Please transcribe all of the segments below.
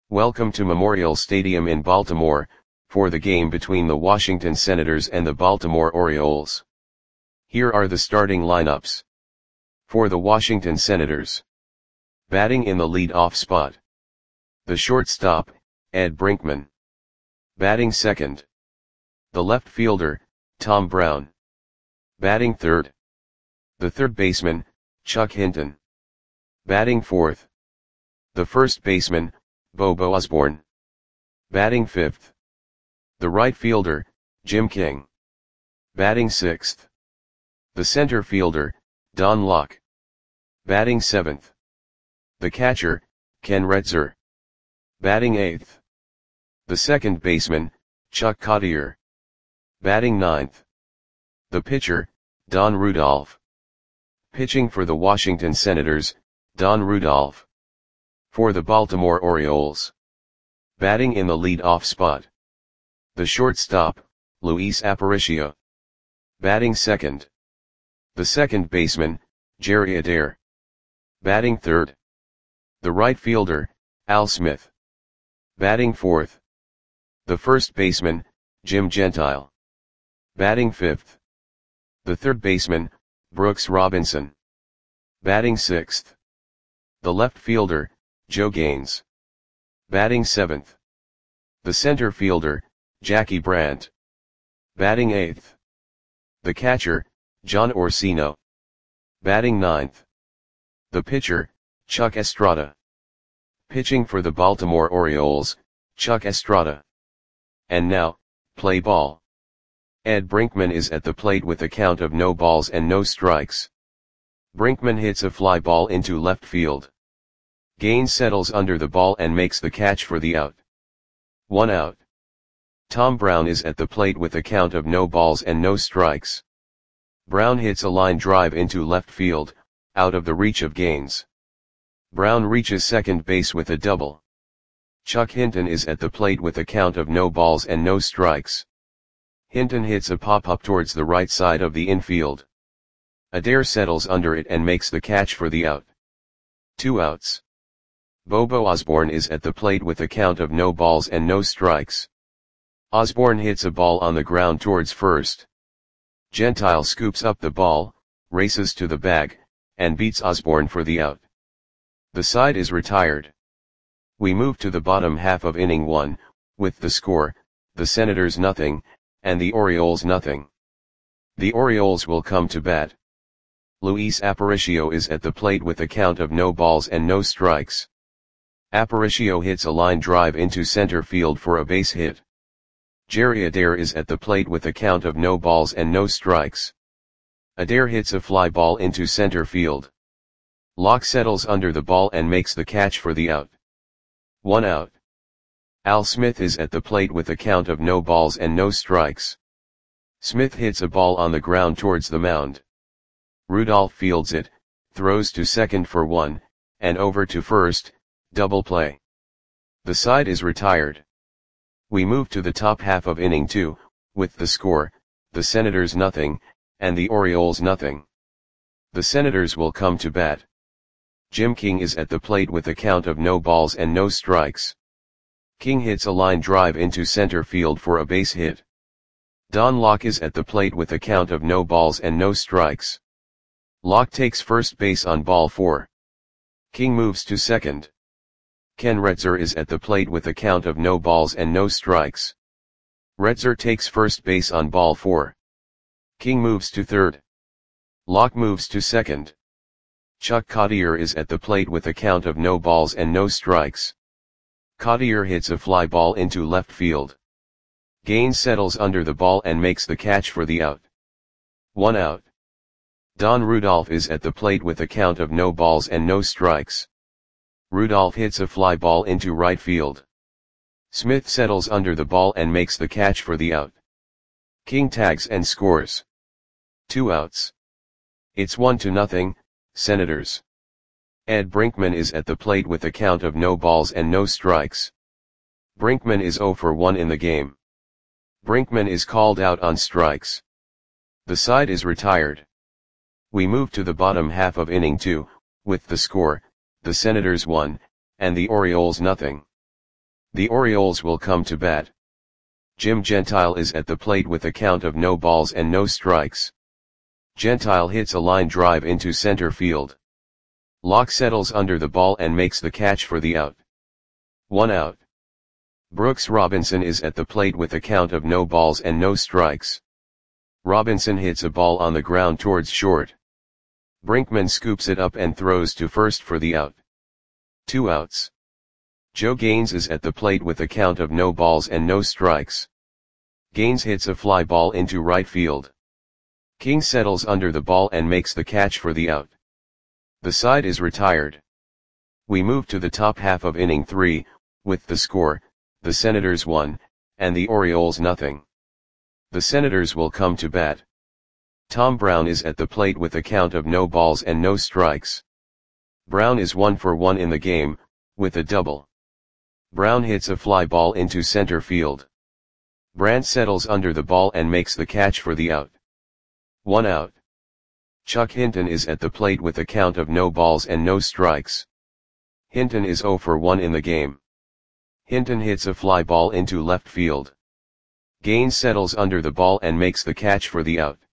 Welcome to Memorial Stadium in Baltimore, for the game between the Washington Senators and the Baltimore Orioles. Here are the starting lineups. For the Washington Senators. Batting in the lead-off spot. The shortstop, Ed Brinkman. Batting second. The left fielder, Tom Brown. Batting third. The third baseman, Chuck Hinton. Batting fourth. The first baseman, Bobo Osborne. Batting fifth. The right fielder, Jim King. Batting sixth. The center fielder, Don Locke. Batting seventh. The catcher, Ken Retzer. Batting eighth. The second baseman, Chuck Cottier. Batting ninth. The pitcher, Don Rudolph. Pitching for the Washington Senators, Don Rudolph. For the Baltimore Orioles. Batting in the lead-off spot. The shortstop, Luis Aparicio. Batting second. The second baseman, Jerry Adair. Batting third. The right fielder, Al Smith. Batting fourth. The first baseman, Jim Gentile. Batting fifth. The third baseman, Brooks Robinson. Batting sixth. The left fielder, Joe Gaines. Batting seventh. The center fielder, Jackie Brandt. Batting eighth. The catcher, John Orsino. Batting ninth. The pitcher, Chuck Estrada. Pitching for the Baltimore Orioles, Chuck Estrada. And now, play ball. Ed Brinkman is at the plate with a count of no balls and no strikes. Brinkman hits a fly ball into left field. Gaines settles under the ball and makes the catch for the out. 1 out. Tom Brown is at the plate with a count of no balls and no strikes. Brown hits a line drive into left field, out of the reach of Gaines. Brown reaches second base with a double. Chuck Hinton is at the plate with a count of no balls and no strikes. Hinton hits a pop-up towards the right side of the infield. Adair settles under it and makes the catch for the out. 2 outs. Bobo Osborne is at the plate with a count of no balls and no strikes. Osborne hits a ball on the ground towards first. Gentile scoops up the ball, races to the bag, and beats Osborne for the out. The side is retired. We move to the bottom half of inning 1, with the score, the Senators nothing, and the Orioles nothing. The Orioles will come to bat. Luis Aparicio is at the plate with a count of no balls and no strikes. Aparicio hits a line drive into center field for a base hit. Jerry Adair is at the plate with a count of no balls and no strikes. Adair hits a fly ball into center field. Locke settles under the ball and makes the catch for the out. 1 out. Al Smith is at the plate with a count of no balls and no strikes. Smith hits a ball on the ground towards the mound. Rudolph fields it, throws to second for 1, and over to first, double play. The side is retired. We move to the top half of inning 2, with the score, the Senators nothing, and the Orioles nothing. The Senators will come to bat. Jim King is at the plate with a count of no balls and no strikes. King hits a line drive into center field for a base hit. Don Locke is at the plate with a count of no balls and no strikes. Locke takes first base on ball 4. King moves to second. Ken Retzer is at the plate with a count of no balls and no strikes. Retzer takes first base on ball 4. King moves to third. Locke moves to second. Chuck Cottier is at the plate with a count of no balls and no strikes. Cottier hits a fly ball into left field. Gaines settles under the ball and makes the catch for the out. 1 out. Don Rudolph is at the plate with a count of no balls and no strikes. Rudolph hits a fly ball into right field. Smith settles under the ball and makes the catch for the out. King tags and scores. 2 outs. It's 1-0, Senators. Ed Brinkman is at the plate with a count of no balls and no strikes. Brinkman is 0 for 1 in the game. Brinkman is called out on strikes. The side is retired. We move to the bottom half of inning 2, with the score, the Senators 1, and the Orioles nothing. The Orioles will come to bat. Jim Gentile is at the plate with a count of no balls and no strikes. Gentile hits a line drive into center field. Locke settles under the ball and makes the catch for the out. 1 out. Brooks Robinson is at the plate with a count of no balls and no strikes. Robinson hits a ball on the ground towards short. Brinkman scoops it up and throws to first for the out. 2 outs. Joe Gaines is at the plate with a count of no balls and no strikes. Gaines hits a fly ball into right field. King settles under the ball and makes the catch for the out. The side is retired. We move to the top half of inning 3, with the score, the Senators 1, and the Orioles nothing. The Senators will come to bat. Tom Brown is at the plate with a count of no balls and no strikes. Brown is 1 for 1 in the game, with a double. Brown hits a fly ball into center field. Brandt settles under the ball and makes the catch for the out. 1 out. Chuck Hinton is at the plate with a count of no balls and no strikes. Hinton is 0 for 1 in the game. Hinton hits a fly ball into left field. Gaines settles under the ball and makes the catch for the out.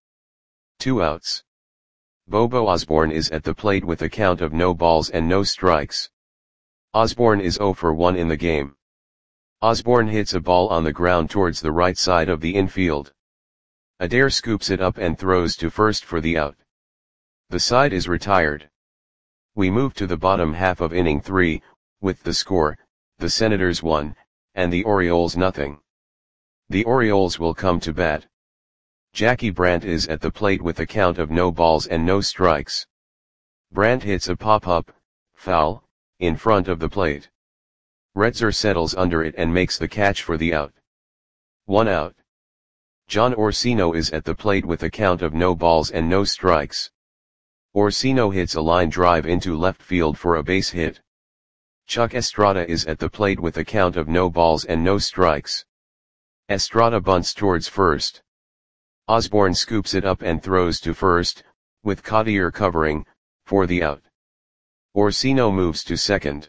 2 outs. Bobo Osborne is at the plate with a count of no balls and no strikes. Osborne is 0 for 1 in the game. Osborne hits a ball on the ground towards the right side of the infield. Adair scoops it up and throws to first for the out. The side is retired. We move to the bottom half of inning 3, with the score, the Senators 1, and the Orioles nothing. The Orioles will come to bat. Jackie Brandt is at the plate with a count of no balls and no strikes. Brandt hits a pop-up, foul, in front of the plate. Retzer settles under it and makes the catch for the out. 1 out. John Orsino is at the plate with a count of no balls and no strikes. Orsino hits a line drive into left field for a base hit. Chuck Estrada is at the plate with a count of no balls and no strikes. Estrada bunts towards first. Osborne scoops it up and throws to first, with Cottier covering, for the out. Orsino moves to second.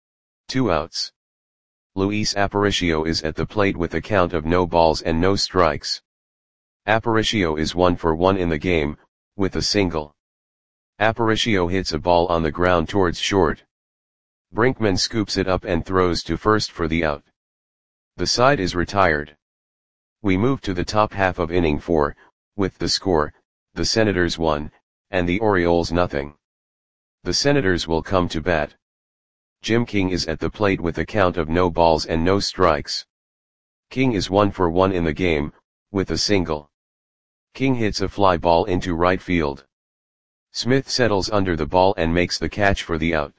2 outs. Luis Aparicio is at the plate with a count of no balls and no strikes. Aparicio is 1 for 1 in the game, with a single. Aparicio hits a ball on the ground towards short. Brinkman scoops it up and throws to first for the out. The side is retired. We move to the top half of inning 4, with the score, the Senators 1, and the Orioles nothing. The Senators will come to bat. Jim King is at the plate with a count of no balls and no strikes. King is 1 for 1 in the game, with a single. King hits a fly ball into right field. Smith settles under the ball and makes the catch for the out.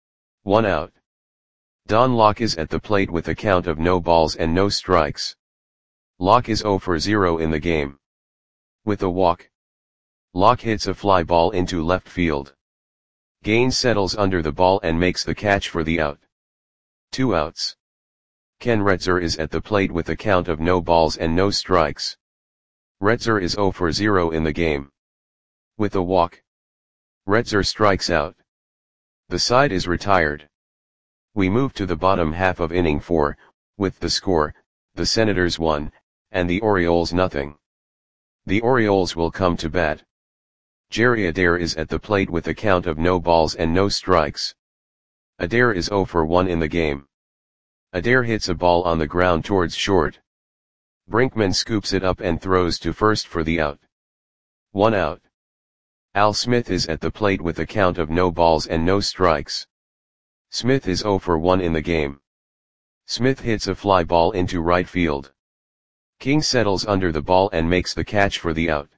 1 out. Don Locke is at the plate with a count of no balls and no strikes. Locke is 0 for 0 in the game. With a walk. Locke hits a fly ball into left field. Gaines settles under the ball and makes the catch for the out. 2 outs. Ken Retzer is at the plate with a count of no balls and no strikes. Retzer is 0 for 0 in the game. With a walk. Retzer strikes out. The side is retired. We move to the bottom half of inning 4, with the score, the Senators 1, and the Orioles nothing. The Orioles will come to bat. Jerry Adair is at the plate with a count of no balls and no strikes. Adair is 0 for 1 in the game. Adair hits a ball on the ground towards short. Brinkman scoops it up and throws to first for the out. 1 out. Al Smith is at the plate with a count of no balls and no strikes. Smith is 0 for 1 in the game. Smith hits a fly ball into right field. King settles under the ball and makes the catch for the out.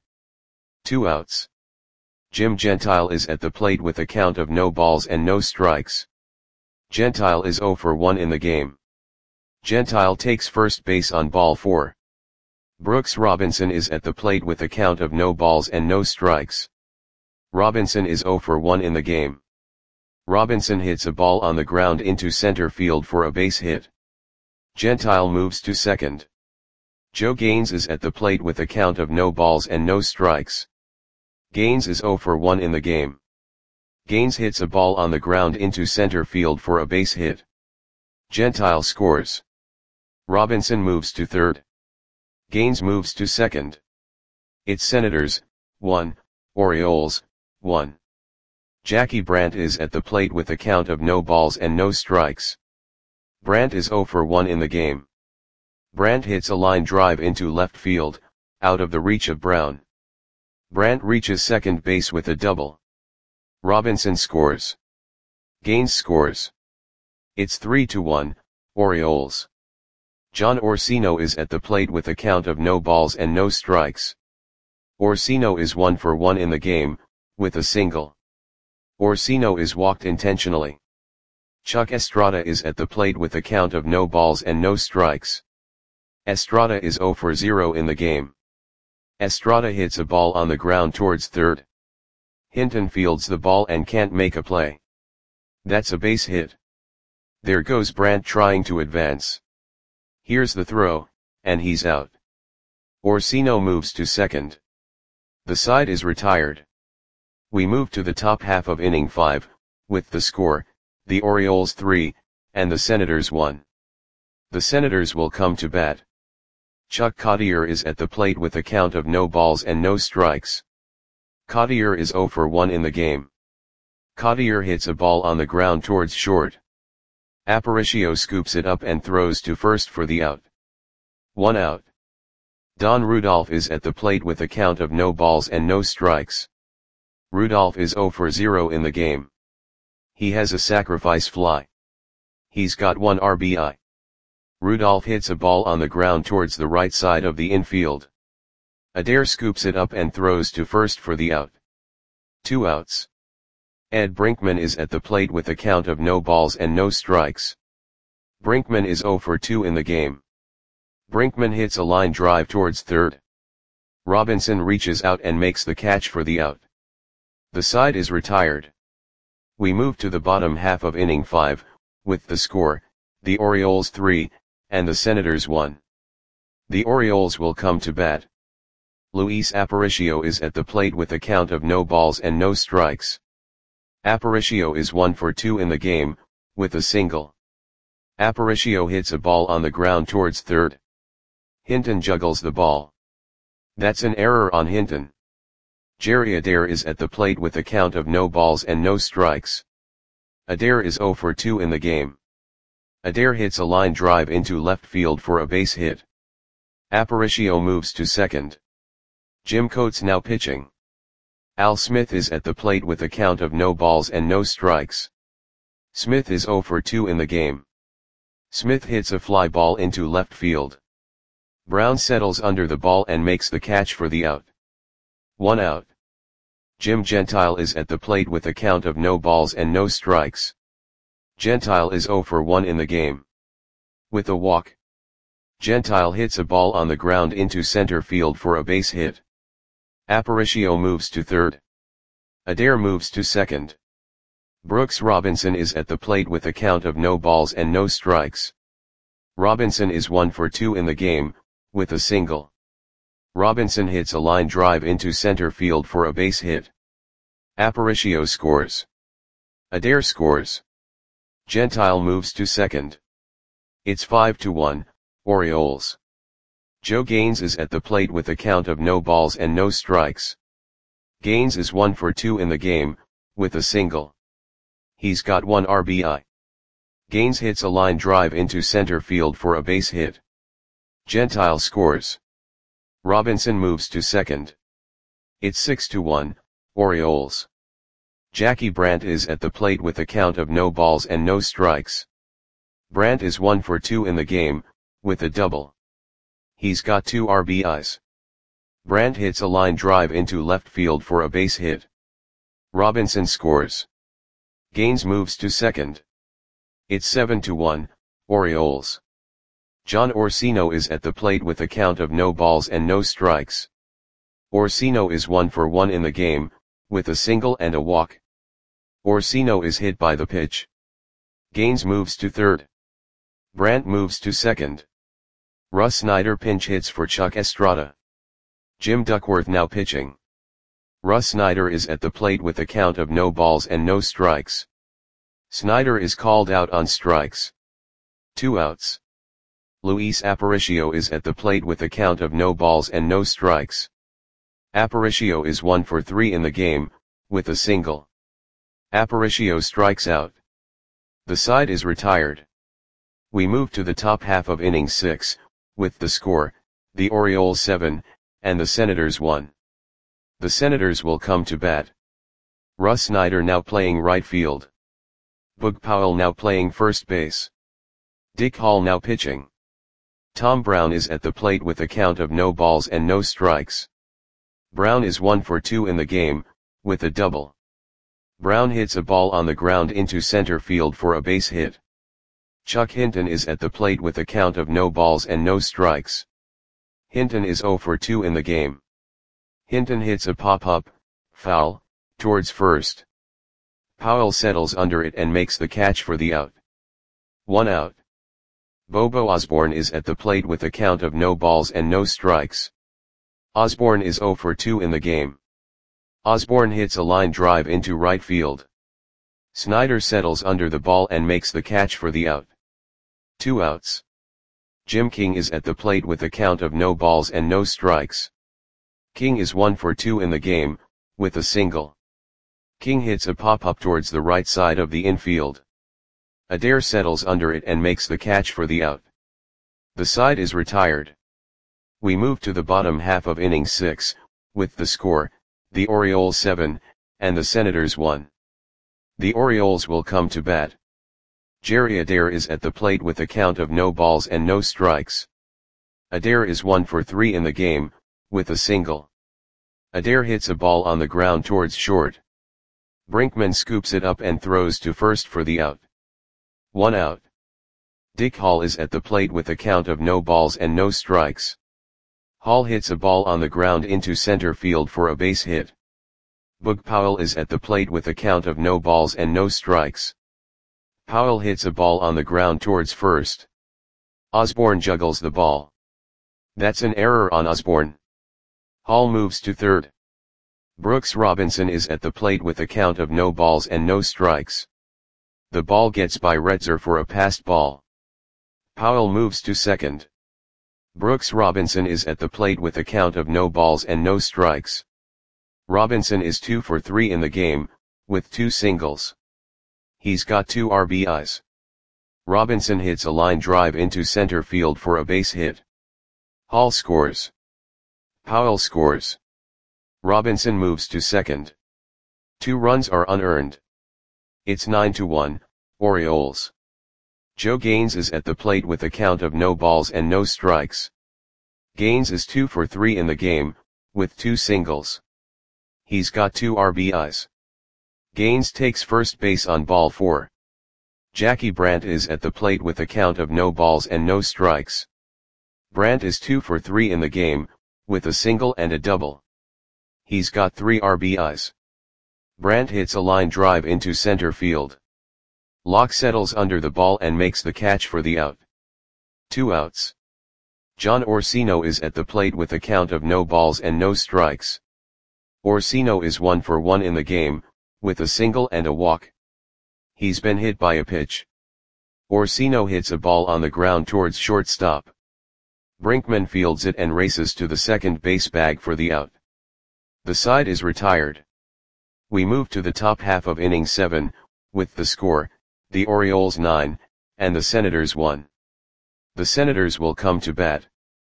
2 outs. Jim Gentile is at the plate with a count of no balls and no strikes. Gentile is 0 for 1 in the game. Gentile takes first base on ball 4. Brooks Robinson is at the plate with a count of no balls and no strikes. Robinson is 0 for 1 in the game. Robinson hits a ball on the ground into center field for a base hit. Gentile moves to second. Joe Gaines is at the plate with a count of no balls and no strikes. Gaines is 0 for 1 in the game. Gaines hits a ball on the ground into center field for a base hit. Gentile scores. Robinson moves to third. Gaines moves to second. It's Senators, 1, Orioles, 1. Jackie Brandt is at the plate with a count of no balls and no strikes. Brandt is 0 for 1 in the game. Brandt hits a line drive into left field, out of the reach of Brown. Brandt reaches second base with a double. Robinson scores. Gaines scores. It's 3-1, Orioles. John Orsino is at the plate with a count of no balls and no strikes. Orsino is 1 for 1 in the game, with a single. Orsino is walked intentionally. Chuck Estrada is at the plate with a count of no balls and no strikes. Estrada is 0 for 0 in the game. Estrada hits a ball on the ground towards third. Hinton fields the ball and can't make a play. That's a base hit. There goes Brandt trying to advance. Here's the throw, and he's out. Orsino moves to second. The side is retired. We move to the top half of inning 5, with the score, the Orioles 3, and the Senators 1. The Senators will come to bat. Chuck Cottier is at the plate with a count of no balls and no strikes. Cottier is 0 for 1 in the game. Cottier hits a ball on the ground towards short. Aparicio scoops it up and throws to first for the out. 1 out. Don Rudolph is at the plate with a count of no balls and no strikes. Rudolph is 0 for 0 in the game. He has a sacrifice fly. He's got 1 RBI. Rudolph hits a ball on the ground towards the right side of the infield. Adair scoops it up and throws to first for the out. 2 outs. Ed Brinkman is at the plate with a count of no balls and no strikes. Brinkman is 0 for 2 in the game. Brinkman hits a line drive towards third. Robinson reaches out and makes the catch for the out. The side is retired. We move to the bottom half of inning 5, with the score, the Orioles 3, and the Senators 1. The Orioles will come to bat. Luis Aparicio is at the plate with a count of no balls and no strikes. Aparicio is 1 for 2 in the game, with a single. Aparicio hits a ball on the ground towards third. Hinton juggles the ball. That's an error on Hinton. Jerry Adair is at the plate with a count of no balls and no strikes. Adair is 0 for 2 in the game. Adair hits a line drive into left field for a base hit. Aparicio moves to second. Jim Coates now pitching. Al Smith is at the plate with a count of no balls and no strikes. Smith is 0 for 2 in the game. Smith hits a fly ball into left field. Brown settles under the ball and makes the catch for the out. 1 out. Jim Gentile is at the plate with a count of no balls and no strikes. Gentile is 0 for 1 in the game. With a walk. Gentile hits a ball on the ground into center field for a base hit. Aparicio moves to third. Adair moves to second. Brooks Robinson is at the plate with a count of no balls and no strikes. Robinson is 1 for 2 in the game, with a single. Robinson hits a line drive into center field for a base hit. Aparicio scores. Adair scores. Gentile moves to second. It's 5-1, Orioles. Joe Gaines is at the plate with a count of no balls and no strikes. Gaines is 1 for 2 in the game, with a single. He's got 1 RBI. Gaines hits a line drive into center field for a base hit. Gentile scores. Robinson moves to second. It's 6-1, Orioles. Jackie Brandt is at the plate with a count of no balls and no strikes. Brandt is 1 for 2 in the game, with a double. He's got 2 RBIs. Brandt hits a line drive into left field for a base hit. Robinson scores. Gaines moves to second. It's 7-1, Orioles. John Orsino is at the plate with a count of no balls and no strikes. Orsino is 1 for 1 in the game, with a single and a walk. Orsino is hit by the pitch. Gaines moves to third. Brandt moves to second. Russ Snyder pinch hits for Chuck Estrada. Jim Duckworth now pitching. Russ Snyder is at the plate with a count of no balls and no strikes. Snyder is called out on strikes. 2 outs. Luis Aparicio is at the plate with a count of no balls and no strikes. Aparicio is 1 for 3 in the game, with a single. Aparicio strikes out. The side is retired. We move to the top half of inning 6, with the score, the Orioles 7, and the Senators 1. The Senators will come to bat. Russ Snyder now playing right field. Boog Powell now playing first base. Dick Hall now pitching. Tom Brown is at the plate with a count of no balls and no strikes. Brown is 1 for 2 in the game, with a double. Brown hits a ball on the ground into center field for a base hit. Chuck Hinton is at the plate with a count of no balls and no strikes. Hinton is 0 for 2 in the game. Hinton hits a pop-up, foul, towards first. Powell settles under it and makes the catch for the out. 1 out. Bobo Osborne is at the plate with a count of no balls and no strikes. Osborne is 0 for 2 in the game. Osborne hits a line drive into right field. Snyder settles under the ball and makes the catch for the out. 2 outs. Jim King is at the plate with a count of no balls and no strikes. King is 1 for 2 in the game, with a single. King hits a pop-up towards the right side of the infield. Adair settles under it and makes the catch for the out. The side is retired. We move to the bottom half of inning 6, with the score, the Orioles 7, and the Senators 1. The Orioles will come to bat. Jerry Adair is at the plate with a count of no balls and no strikes. Adair is 1 for 3 in the game, with a single. Adair hits a ball on the ground towards short. Brinkman scoops it up and throws to first for the out. 1 out. Dick Hall is at the plate with a count of no balls and no strikes. Hall hits a ball on the ground into center field for a base hit. Boog Powell is at the plate with a count of no balls and no strikes. Powell hits a ball on the ground towards first. Osborne juggles the ball. That's an error on Osborne. Hall moves to third. Brooks Robinson is at the plate with a count of no balls and no strikes. The ball gets by Retzer for a passed ball. Powell moves to second. Brooks Robinson is at the plate with a count of no balls and no strikes. Robinson is 2 for 3 in the game, with 2 singles. He's got 2 RBIs. Robinson hits a line drive into center field for a base hit. Hall scores. Powell scores. Robinson moves to second. 2 runs are unearned. It's 9-1, Orioles. Joe Gaines is at the plate with a count of no balls and no strikes. Gaines is 2 for 3 in the game, with 2 singles. He's got 2 RBIs. Gaines takes first base on ball 4. Jackie Brandt is at the plate with a count of no balls and no strikes. Brandt is 2 for 3 in the game, with a single and a double. He's got 3 RBIs. Brandt hits a line drive into center field. Locke settles under the ball and makes the catch for the out. 2 outs. John Orsino is at the plate with a count of no balls and no strikes. Orsino is 1 for 1 in the game, with a single and a walk. He's been hit by a pitch. Orsino hits a ball on the ground towards shortstop. Brinkman fields it and races to the second base bag for the out. The side is retired. We move to the top half of inning 7, with the score, the Orioles 9, and the Senators 1. The Senators will come to bat.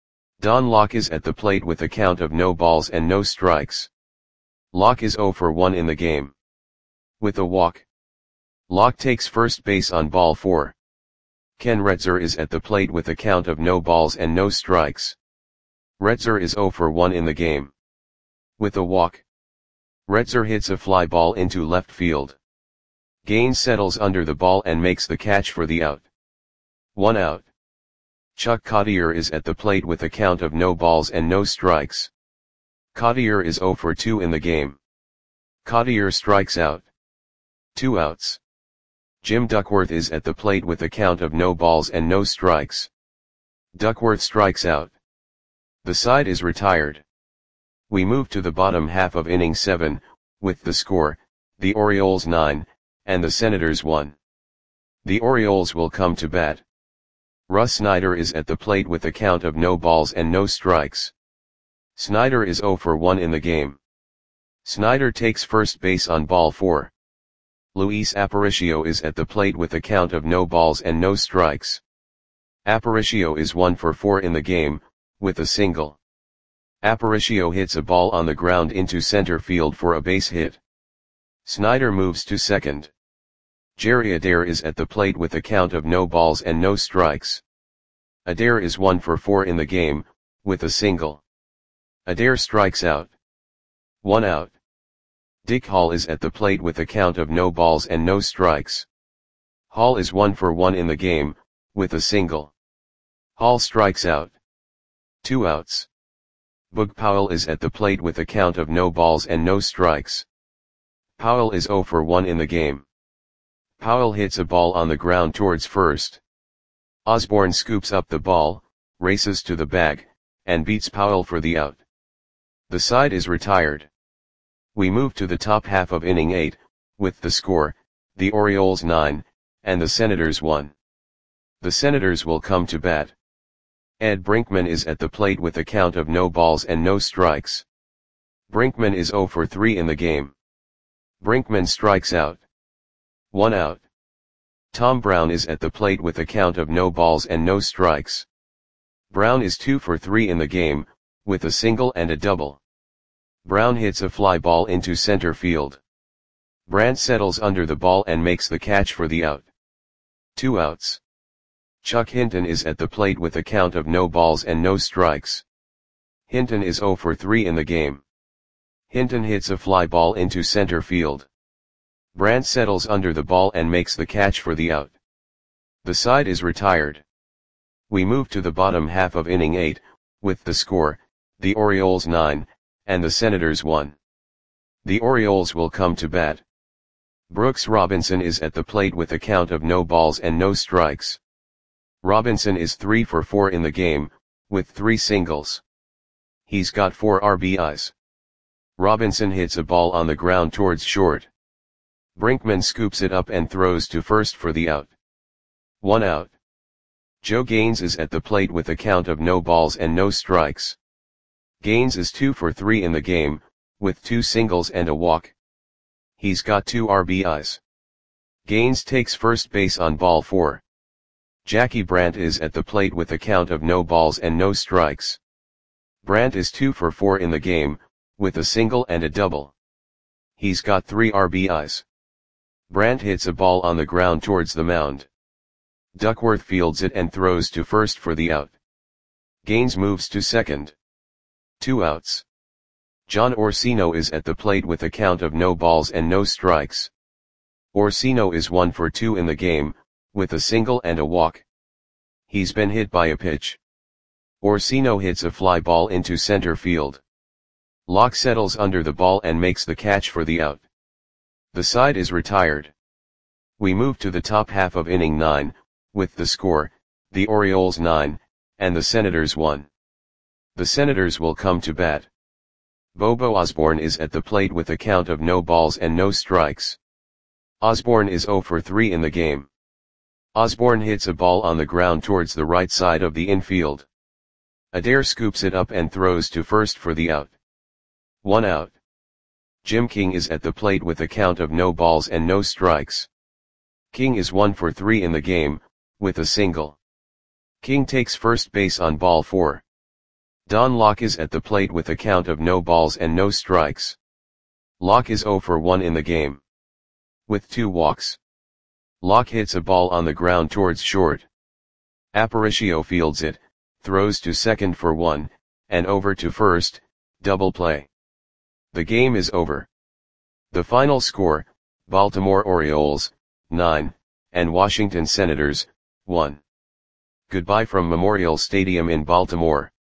Don Locke is at the plate with a count of no balls and no strikes. Locke is 0 for 1 in the game. With a walk. Locke takes first base on ball 4. Ken Retzer is at the plate with a count of no balls and no strikes. Retzer is 0 for 1 in the game. With a walk. Retzer hits a fly ball into left field. Gaines settles under the ball and makes the catch for the out. 1 out. Chuck Cottier is at the plate with a count of no balls and no strikes. Cottier is 0 for 2 in the game. Cottier strikes out. 2 outs. Jim Duckworth is at the plate with a count of no balls and no strikes. Duckworth strikes out. The side is retired. We move to the bottom half of inning 7, with the score, the Orioles 9, and the Senators 1. The Orioles will come to bat. Russ Snyder is at the plate with a count of no balls and no strikes. Snyder is 0 for 1 in the game. Snyder takes first base on ball 4. Luis Aparicio is at the plate with a count of no balls and no strikes. Aparicio is 1 for 4 in the game, with a single. Aparicio hits a ball on the ground into center field for a base hit. Snyder moves to second. Jerry Adair is at the plate with a count of no balls and no strikes. Adair is 1 for 4 in the game, with a single. Adair strikes out. 1 out. Dick Hall is at the plate with a count of no balls and no strikes. Hall is 1 for 1 in the game, with a single. Hall strikes out. 2 outs. Boog Powell is at the plate with a count of no balls and no strikes. Powell is 0 for 1 in the game. Powell hits a ball on the ground towards first. Osborne scoops up the ball, races to the bag, and beats Powell for the out. The side is retired. We move to the top half of inning 8, with the score, the Orioles 9, and the Senators 1. The Senators will come to bat. Ed Brinkman is at the plate with a count of no balls and no strikes. Brinkman is 0 for 3 in the game. Brinkman strikes out. 1 out. Tom Brown is at the plate with a count of no balls and no strikes. Brown is 2 for 3 in the game, with a single and a double. Brown hits a fly ball into center field. Brandt settles under the ball and makes the catch for the out. 2 outs. Chuck Hinton is at the plate with a count of no balls and no strikes. Hinton is 0 for 3 in the game. Hinton hits a fly ball into center field. Brandt settles under the ball and makes the catch for the out. The side is retired. We move to the bottom half of inning 8, with the score, the Orioles 9, and the Senators 1. The Orioles will come to bat. Brooks Robinson is at the plate with a count of no balls and no strikes. Robinson is 3 for 4 in the game, with 3 singles. He's got 4 RBIs. Robinson hits a ball on the ground towards short. Brinkman scoops it up and throws to first for the out. 1 out. Joe Gaines is at the plate with a count of no balls and no strikes. Gaines is 2 for 3 in the game, with 2 singles and a walk. He's got 2 RBIs. Gaines takes first base on ball 4. Jackie Brandt is at the plate with a count of no balls and no strikes. Brandt is 2 for 4 in the game, with a single and a double. He's got 3 RBIs. Brandt hits a ball on the ground towards the mound. Duckworth fields it and throws to first for the out. Gaines moves to second. 2 outs. John Orsino is at the plate with a count of no balls and no strikes. Orsino is 1 for 2 in the game, with a single and a walk. He's been hit by a pitch. Orsino hits a fly ball into center field. Locke settles under the ball and makes the catch for the out. The side is retired. We move to the top half of inning 9, with the score, the Orioles 9, and the Senators 1. The Senators will come to bat. Bobo Osborne is at the plate with a count of no balls and no strikes. Osborne is 0 for 3 in the game. Osborne hits a ball on the ground towards the right side of the infield. Adair scoops it up and throws to first for the out. 1 out. Jim King is at the plate with a count of no balls and no strikes. King is 1 for 3 in the game, with a single. King takes first base on ball 4. Don Locke is at the plate with a count of no balls and no strikes. Locke is 0 for 1 in the game. With 2 walks. Locke hits a ball on the ground towards short. Aparicio fields it, throws to second for 1, and over to first, double play. The game is over. The final score, Baltimore Orioles, 9, and Washington Senators, 1. Goodbye from Memorial Stadium in Baltimore.